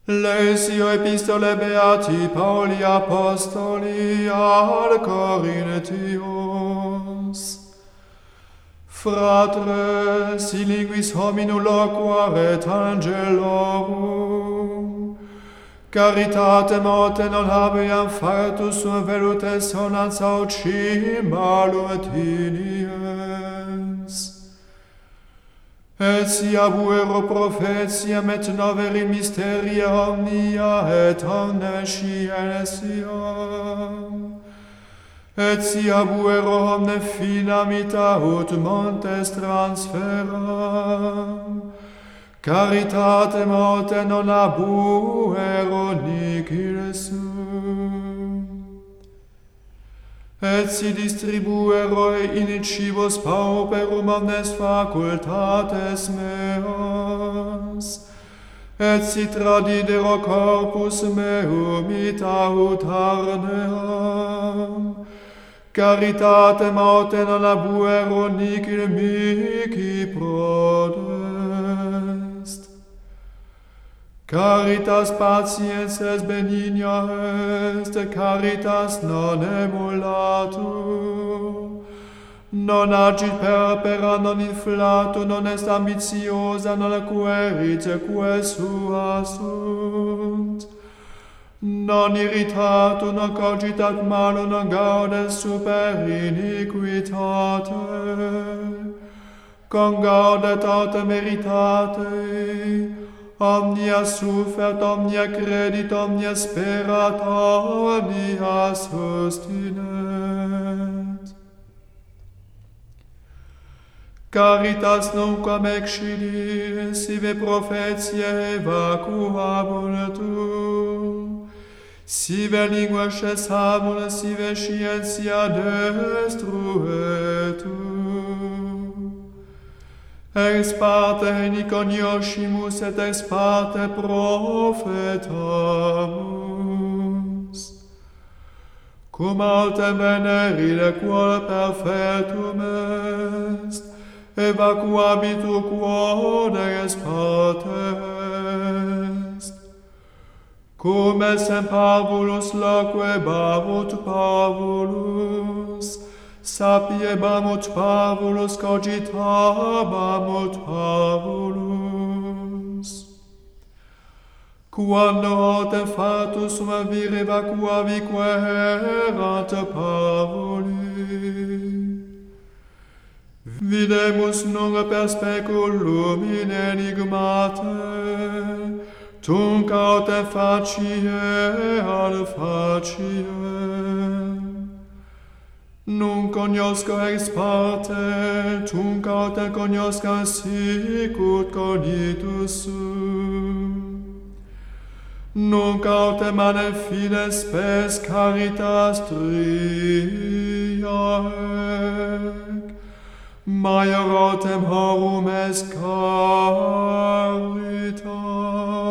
Lesio epistole beati Pauli apostoli al Corinthios. Fratre, si linguis hominum loquaret angelorum, caritate mote non habeam factus sum velutes sonans aucimalum tiniens. Et si abuero prophetiam et noveri mysteria omnia et omne scientiam. Et si abuero omne finamita ut montes transferam. Caritate mote non abuero nihil sum. Et si distribuero in cibos pauperum omnes facultates meas, et si tradidero corpus meum ita ut arneam, caritate mote non abuero nihil mihi prodest. Caritas patiens est benigna est, caritas non emulatur, non agit perpera, non inflatur, non est ambitiosa, non querit quae sua sunt, non irritatur, non cogitat malum, non gaudet super iniquitate, congaudet autem veritate, omnia suffert, omnia credit, omnia sperat, omnia sustinet. Caritas nunquam excidit, sive prophetiae vacuabunt, sive lingua cessabunt, sive scientia destruetur. Ex parte heniconioscimus et ex parte profetamus. Cum autem venerile quod perfectum est, evacuabitur quod ex parte est. Cum essem parvulus loque bavut Pavulus, sapiebamut Pavulus, cogitabamut Pavulus. Quando autem fatus sum vire vacuavique erant Pavuli, videmus nunc per speculum in enigmate, tunc autem facie ad faciem. Nunc cognosco ex parte, tunc autem cognosca sicut cognitus sum. Nunc autem anem fine spes caritas tria ec, maior autem horum est caritas.